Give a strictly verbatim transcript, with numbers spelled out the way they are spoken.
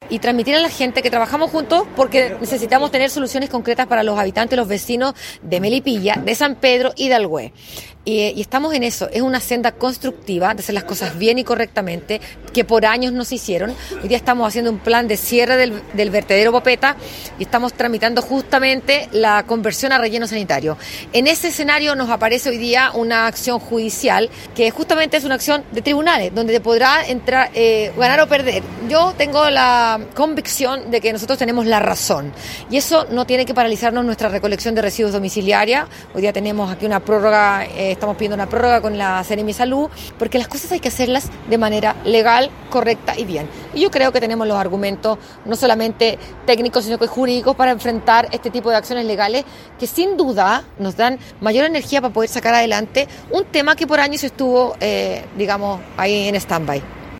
y transmitir a la gente que trabajamos juntos porque necesitamos tener soluciones concretas para los habitantes, los vecinos de Melipilla, de San Pedro y de Alhué. Y, y estamos en eso, es una senda constructiva de hacer las cosas bien y correctamente, que por años no se hicieron. Hoy día estamos haciendo un plan de cierre del, del vertedero Popeta y estamos tramitando justamente la conversión a relleno sanitario. En ese escenario nos aparece hoy día una acción judicial que justamente es una acción de tribunales, donde te podrá entrar, eh, ganar o perder. Yo tengo la convicción de que nosotros tenemos la razón y eso no tiene que paralizarnos nuestra recolección de residuos domiciliaria. Hoy día tenemos aquí una prórroga, eh, estamos pidiendo una prórroga con la Seremi Salud, porque las cosas hay que hacerlas de manera legal, correcta y bien. Y yo creo que tenemos los argumentos, no solamente técnicos, sino que jurídicos, para enfrentar este tipo de acciones legales que sin duda nos dan mayor energía para poder sacar adelante un tema que por años estuvo, eh, digamos, ahí en stand-by.